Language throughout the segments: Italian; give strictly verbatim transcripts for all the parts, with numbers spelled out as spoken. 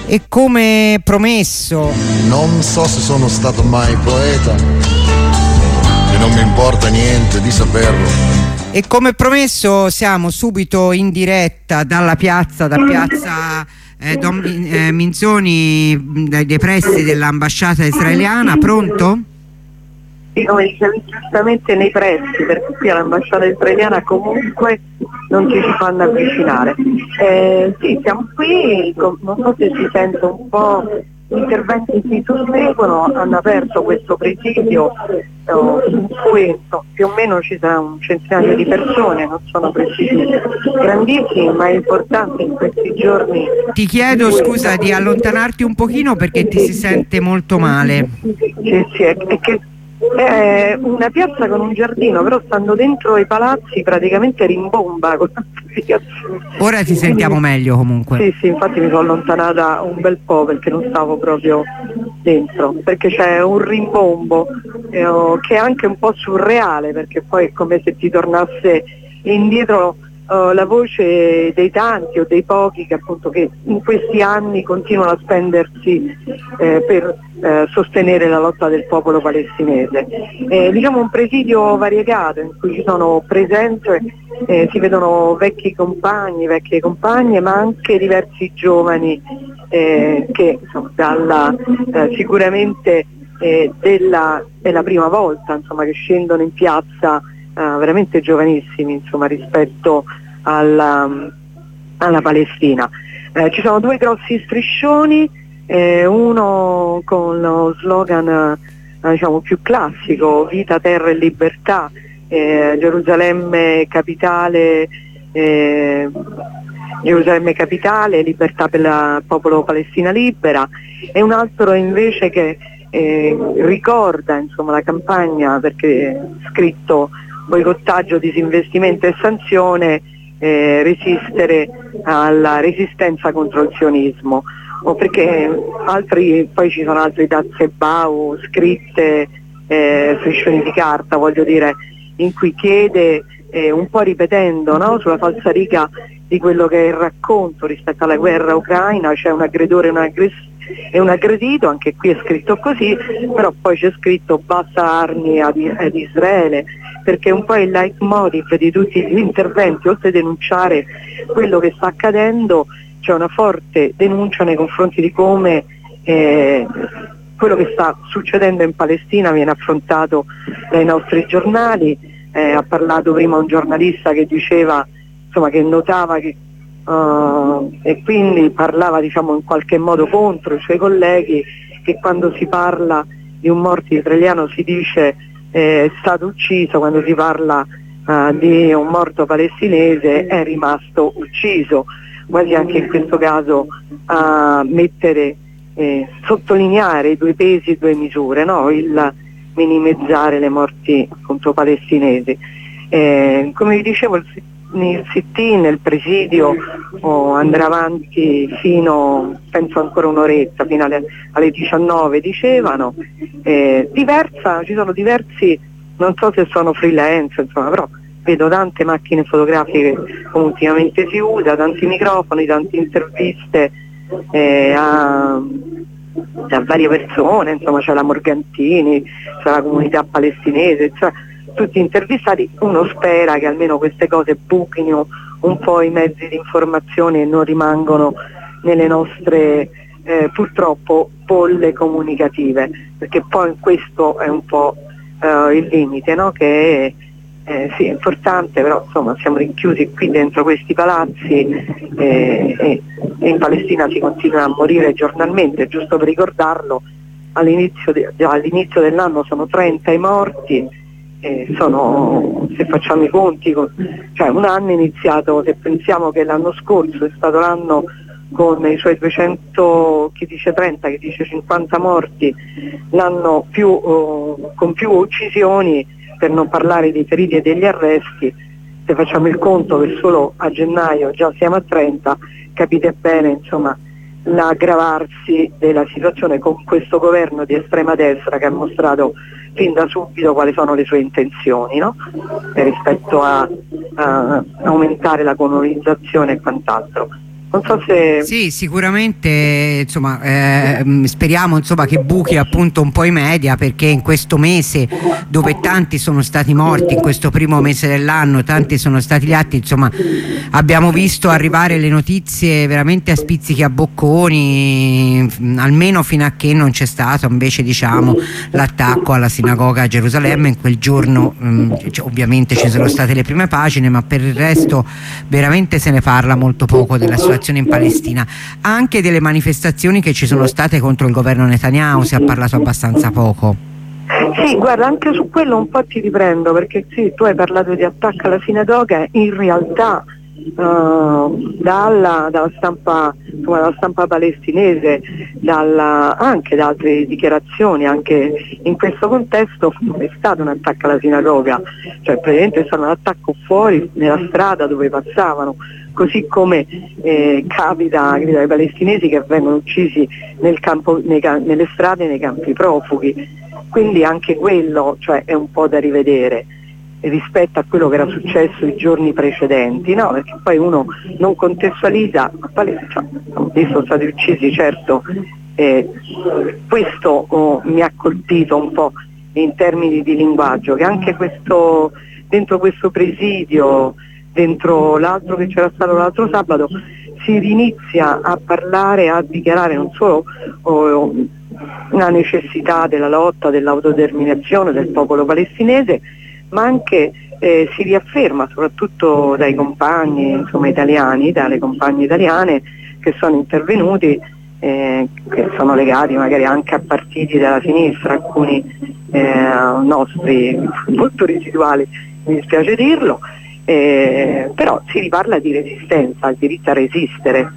E come promesso, non so se sono stato mai poeta e non mi importa niente di saperlo. E come promesso siamo subito in diretta dalla piazza, da piazza eh, Don eh, Minzoni, dai dei pressi dell'ambasciata israeliana. Pronto? Sì, come dicevi giustamente, nei pressi, perché qui all'ambasciata israeliana comunque non ci si fanno avvicinare. Eh, sì, siamo qui, non so se si sente un po', gli interventi si susseguono, hanno aperto questo presidio eh, in cui no, più o meno ci sarà un centinaio di persone, non sono presidi grandissimi, ma è importante in questi giorni. Ti chiedo scusa di allontanarti un pochino perché ti si sente molto male. Sì, sì, è, è che è una piazza con un giardino, però stando dentro i palazzi praticamente rimbomba con ora ti sentiamo meglio comunque. Sì, sì, infatti mi sono allontanata un bel po' perché non stavo proprio dentro, perché c'è un rimbombo eh, che è anche un po' surreale, perché poi è come se ti tornasse indietro uh, la voce dei tanti o dei pochi che appunto che in questi anni continuano a spendersi eh, per eh, sostenere la lotta del popolo palestinese. Eh, diciamo un presidio variegato in cui ci sono presenze, eh, si vedono vecchi compagni, vecchie compagne, ma anche diversi giovani eh, che insomma, dalla, eh, sicuramente eh, della, della prima volta insomma, che scendono in piazza. Uh, veramente giovanissimi insomma, rispetto alla, alla Palestina. Eh, ci sono due grossi striscioni, eh, uno con lo slogan eh, diciamo, più classico, vita, terra e libertà, eh, Gerusalemme capitale, eh, Gerusalemme capitale, libertà per il popolo palestina libera, e un altro invece che eh, ricorda insomma, la campagna, perché è scritto boicottaggio, disinvestimento e sanzione, eh, resistere alla resistenza contro il sionismo, o perché altri, poi ci sono altri datzebao, scritte, eh, striscioni di carta, voglio dire, in cui chiede, eh, un po' ripetendo no, sulla falsariga di quello che è il racconto rispetto alla guerra ucraina, c'è un aggredore e un aggressore è un aggredito, anche qui è scritto così, però poi c'è scritto basta armi ad, ad Israele, perché un po' il leitmotiv di tutti gli interventi, oltre a denunciare quello che sta accadendo, c'è una forte denuncia nei confronti di come eh, quello che sta succedendo in Palestina viene affrontato dai nostri giornali. Eh, ha parlato prima un giornalista che diceva, insomma, che notava che Uh, e quindi parlava diciamo in qualche modo contro i suoi colleghi, che quando si parla di un morto israeliano si dice eh, è stato ucciso, quando si parla uh, di un morto palestinese è rimasto ucciso, quasi anche in questo caso a uh, mettere, eh, sottolineare i due pesi e due misure, no? Il minimizzare le morti appunto palestinesi. Eh, come vi dicevo, il il sit-in, il presidio oh, andrà avanti fino, penso ancora un'oretta, fino alle, alle diciannove dicevano, eh, diversa, ci sono diversi, non so se sono freelance, insomma, però vedo tante macchine fotografiche come ultimamente si usa, tanti microfoni, tante interviste eh, a, a varie persone, insomma c'è la Morgantini, c'è la comunità palestinese, cioè, tutti intervistati. Uno spera che almeno queste cose buchino un po' i mezzi di informazione e non rimangono nelle nostre eh, purtroppo bolle comunicative, perché poi questo è un po' eh, il limite, no? Che è, eh, sì, è importante, però insomma siamo rinchiusi qui dentro questi palazzi eh, e, e in Palestina si continua a morire giornalmente. Giusto per ricordarlo, all'inizio, de, all'inizio dell'anno sono trenta i morti. Eh, sono, se facciamo i conti, con, cioè un anno è iniziato, se pensiamo che l'anno scorso è stato l'anno con i suoi duecento, chi dice trenta, chi dice cinquanta morti, l'anno più, uh, con più uccisioni, per non parlare dei feriti e degli arresti. Se facciamo il conto che solo a gennaio già siamo a trenta, capite bene insomma l'aggravarsi della situazione con questo governo di estrema destra che ha mostrato fin da subito quali sono le sue intenzioni, no? rispetto a, a aumentare la colonizzazione e quant'altro. Non so se... Sì, sicuramente, insomma, eh, speriamo insomma, che buchi appunto un po' i media, perché in questo mese dove tanti sono stati morti, in questo primo mese dell'anno tanti sono stati gli atti, insomma abbiamo visto arrivare le notizie veramente a spizzichi a bocconi, almeno fino a che non c'è stato invece diciamo l'attacco alla sinagoga a Gerusalemme. In quel giorno mh, ovviamente ci sono state le prime pagine, ma per il resto veramente se ne parla molto poco della situazione in Palestina. Anche delle manifestazioni che ci sono state contro il governo Netanyahu si è parlato abbastanza poco. Sì, guarda, anche su quello un po' ti riprendo, perché sì, tu hai parlato di attacco alla sinagoga, in realtà uh, dalla, dalla, stampa, insomma, dalla stampa palestinese, dalla, anche da altre dichiarazioni, anche in questo contesto non è stato un attacco alla sinagoga, cioè praticamente è stato un attacco fuori nella strada dove passavano, così come eh, capita ai palestinesi che vengono uccisi nel campo, nei, nelle strade, nei campi profughi. Quindi anche quello, cioè, è un po' da rivedere rispetto a quello che era successo i giorni precedenti, no? Perché poi uno non contestualizza, cioè, sono stati uccisi, certo, eh, questo oh, mi ha colpito un po' in termini di linguaggio, che anche questo, dentro questo presidio, dentro l'altro che c'era stato l'altro sabato, si inizia a parlare, a dichiarare non solo oh, una necessità della lotta, dell'autodeterminazione del popolo palestinese, ma anche eh, si riafferma soprattutto dai compagni insomma, italiani, dalle compagne italiane che sono intervenuti, eh, che sono legati magari anche a partiti della sinistra, alcuni eh, nostri molto residuali, mi dispiace dirlo, eh, però si riparla di resistenza, il diritto a resistere.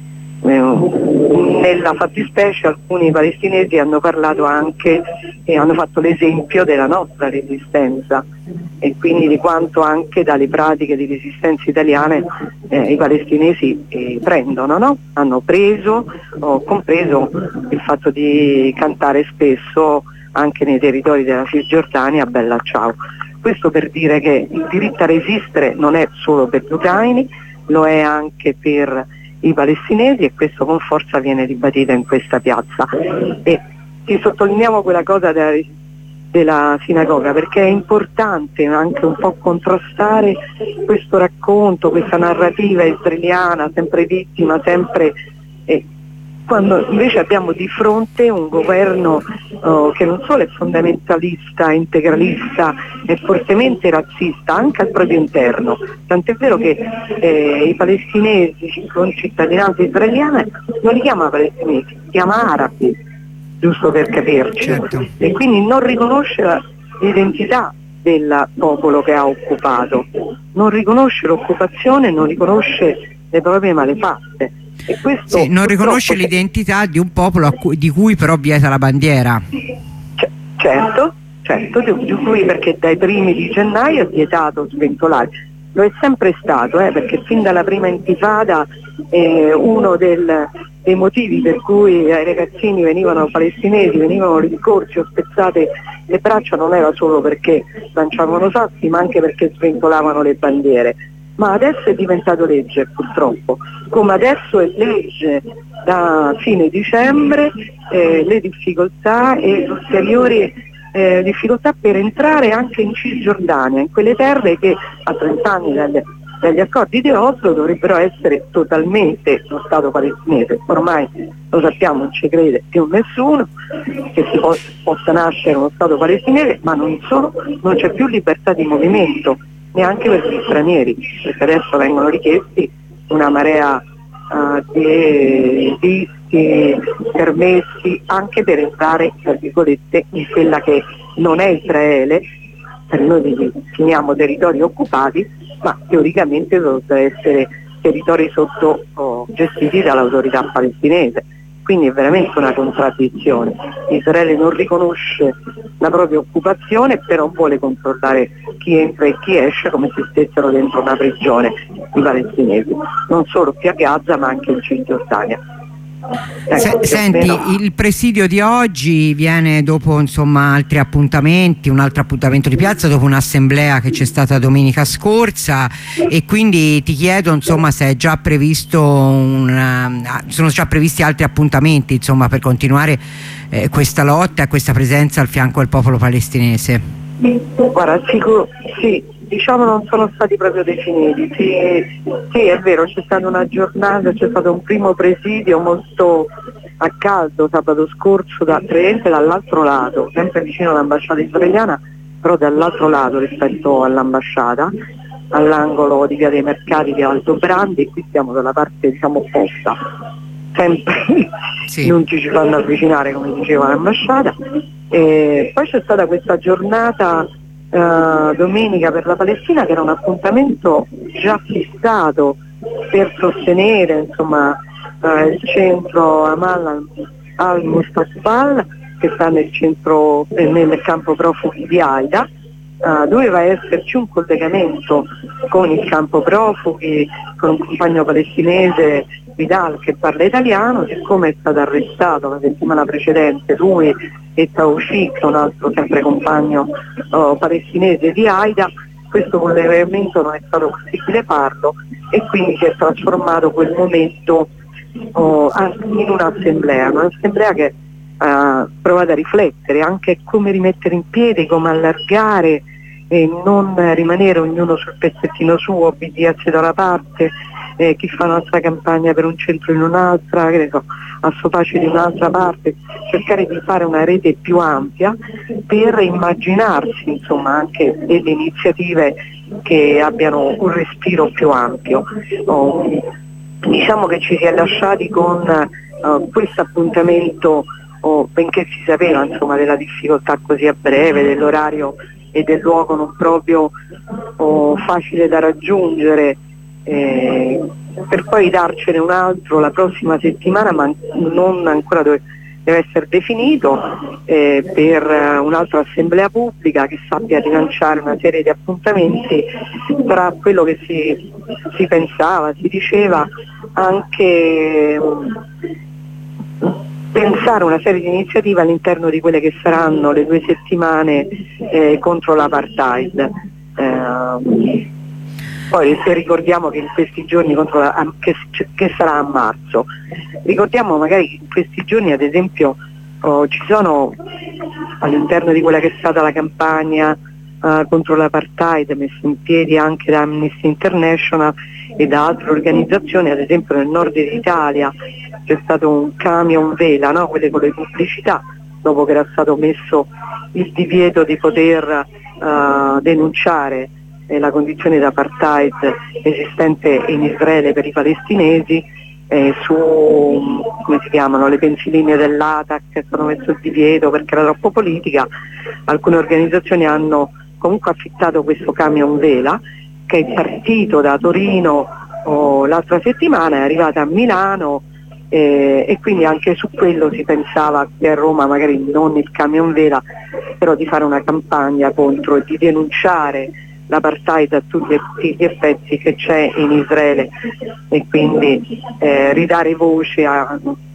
Nella fattispecie alcuni palestinesi hanno parlato anche e hanno fatto l'esempio della nostra resistenza e quindi di quanto anche dalle pratiche di resistenza italiane eh, i palestinesi eh, prendono, no? Hanno preso, ho compreso il fatto di cantare spesso anche nei territori della Cisgiordania Bella Ciao. Questo per dire che il diritto a resistere non è solo per gli ucraini, lo è anche per i palestinesi, e questo con forza viene ribadito in questa piazza. E ti sottolineiamo quella cosa della, della sinagoga, perché è importante anche un po' contrastare questo racconto, questa narrativa israeliana, sempre vittima, sempre eh, quando invece abbiamo di fronte un governo oh, che non solo è fondamentalista, integralista, è fortemente razzista anche al proprio interno, tant'è vero che eh, i palestinesi con cittadinanza israeliana non li chiama palestinesi, li chiama arabi, giusto per capirci, certo. E quindi non riconosce la, l'identità del popolo che ha occupato, non riconosce l'occupazione, non riconosce le proprie malefatte. E questo sì, non riconosce l'identità di un popolo a cui, di cui però vieta la bandiera. C- certo, certo, di, di cui perché dai primi di gennaio è vietato sventolare. Lo è sempre stato, eh, perché fin dalla prima intifada eh, uno del, dei motivi per cui ai ragazzini venivano palestinesi, venivano rincorsi o spezzate le braccia non era solo perché lanciavano sassi, ma anche perché sventolavano le bandiere. Ma adesso è diventato legge purtroppo, come adesso è legge da fine dicembre eh, le difficoltà e ulteriori eh, difficoltà per entrare anche in Cisgiordania, in quelle terre che a trent'anni dagli, dagli accordi di Oslo dovrebbero essere totalmente lo Stato palestinese. Ormai lo sappiamo, non ci crede più nessuno che si possa, possa nascere uno Stato palestinese, ma non solo, non c'è più libertà di movimento neanche per gli stranieri, perché adesso vengono richiesti una marea uh, di visti, permessi anche per entrare tra virgolette in quella che non è Israele, per noi definiamo territori occupati, ma teoricamente dovrebbero essere territori sotto oh, gestiti dall'autorità palestinese. Quindi è veramente una contraddizione. Israele non riconosce la propria occupazione, però vuole controllare chi entra e chi esce come se stessero dentro una prigione i palestinesi, non solo qui a Gaza ma anche in Cisgiordania. Se, senti, il presidio di oggi viene dopo insomma altri appuntamenti, un altro appuntamento di piazza dopo un'assemblea che c'è stata domenica scorsa, e quindi ti chiedo insomma se è già previsto un, sono già previsti altri appuntamenti insomma per continuare eh, questa lotta e questa presenza al fianco del popolo palestinese. Guarda, sicuro, sì, diciamo non sono stati proprio definiti, sì, sì è vero, c'è stata una giornata, c'è stato un primo presidio molto a caldo sabato scorso da, dall'altro lato, sempre vicino all'ambasciata israeliana, però dall'altro lato rispetto all'ambasciata, all'angolo di Via dei Mercati di Alto Brandi, e qui siamo dalla parte diciamo opposta, sempre sì. Non ci ci fanno avvicinare come diceva l'ambasciata. E poi c'è stata questa giornata Uh, domenica per la Palestina, che era un appuntamento già fissato per sostenere insomma uh, il centro Amal al-Mustaqbal, che sta nel centro eh, nel campo profughi di Aida. Uh, doveva esserci un collegamento con il campo profughi, con un compagno palestinese, Vidal, che parla italiano. Siccome è stato arrestato la settimana precedente lui e Taufik, un altro sempre compagno uh, palestinese di Aida, questo collegamento non è stato possibile farlo, e quindi si è trasformato quel momento uh, in un'assemblea, un'assemblea che ha uh, provato a riflettere anche come rimettere in piedi, come allargare e non rimanere ognuno sul pezzettino suo, B D S da una parte, eh, chi fa un'altra campagna per un centro in un'altra, che ne so, a Sopace di un'altra parte, cercare di fare una rete più ampia per immaginarsi insomma anche delle iniziative che abbiano un respiro più ampio. Oh, diciamo che ci si è lasciati con uh, questo appuntamento, oh, benché si sapeva insomma della difficoltà così a breve, dell'orario e del luogo non proprio oh, facile da raggiungere, eh, per poi darcene un altro la prossima settimana, ma non ancora dove, deve essere definito, eh, per uh, un'altra assemblea pubblica che sappia rilanciare una serie di appuntamenti tra quello che si, si pensava, si diceva, anche um, pensare una serie di iniziative all'interno di quelle che saranno le due settimane eh, contro l'apartheid. Eh, poi se ricordiamo che in questi giorni contro la, che, che sarà a marzo, ricordiamo magari che in questi giorni ad esempio oh, ci sono all'interno di quella che è stata la campagna uh, contro l'apartheid messa in piedi anche da Amnesty International e da altre organizzazioni, ad esempio nel nord d'Italia c'è stato un camion vela, no? Quelle con le pubblicità, dopo che era stato messo il divieto di poter uh, denunciare eh, la condizione di apartheid esistente in Israele per i palestinesi, eh, su come si chiamano le pensiline dell'A T A C che sono messo il divieto perché era troppo politica. Alcune organizzazioni hanno comunque affittato questo camion vela che è partito da Torino oh, l'altra settimana, è arrivata a Milano. Eh, e quindi anche su quello si pensava che a Roma magari non il camion vela, però di fare una campagna contro e di denunciare l'apartheid a tutti gli effetti che c'è in Israele, e quindi eh, ridare voce a,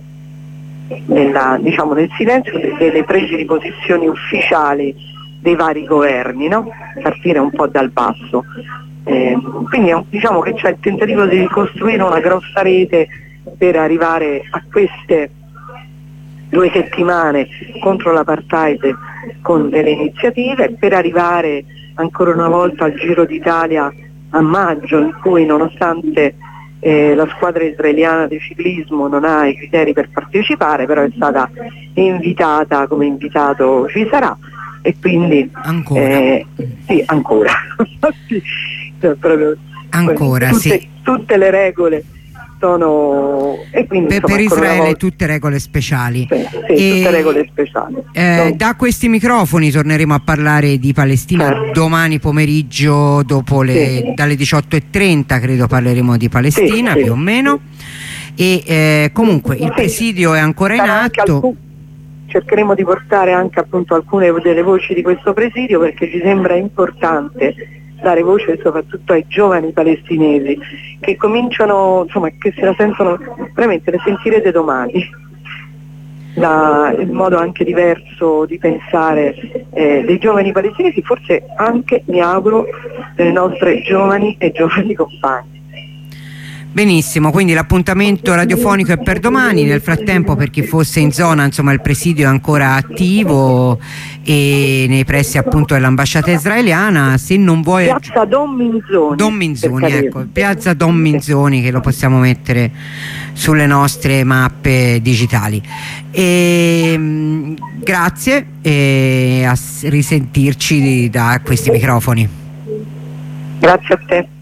nella, diciamo, nel silenzio delle prese di posizioni ufficiali dei vari governi, no? Partire un po' dal basso. Eh, quindi diciamo che c'è il tentativo di ricostruire una grossa rete per arrivare a queste due settimane contro l'apartheid con delle iniziative, per arrivare ancora una volta al Giro d'Italia a maggio, in cui nonostante eh, la squadra israeliana di ciclismo non ha i criteri per partecipare, però è stata invitata, come invitato ci sarà, e quindi ancora eh, sì, ancora cioè, proprio, ancora tutte, sì. tutte le regole sono, e quindi, per, insomma, per Israele volta, tutte regole speciali, sì, sì, e, tutte regole speciali. Eh, no. Da questi microfoni torneremo a parlare di Palestina certo. domani pomeriggio dopo le, sì. dalle diciotto e trenta credo parleremo di Palestina, sì, più sì. o meno, e eh, comunque il presidio è ancora in atto. Alcun, cercheremo di portare anche appunto alcune delle voci di questo presidio, perché ci sembra importante dare voce soprattutto ai giovani palestinesi che cominciano, insomma, che se la sentono veramente, le sentirete domani. La, il modo anche diverso di pensare eh, dei giovani palestinesi, forse anche, mi auguro, delle nostre giovani e giovani compagne. Benissimo, quindi l'appuntamento radiofonico è per domani. Nel frattempo, per chi fosse in zona, insomma, il presidio è ancora attivo e nei pressi appunto dell'ambasciata israeliana. Se non vuoi, Piazza Don Minzoni, Don Minzoni, ecco, Piazza Don Minzoni, che lo possiamo mettere sulle nostre mappe digitali. E, mh, grazie e a risentirci da questi microfoni. Grazie a te.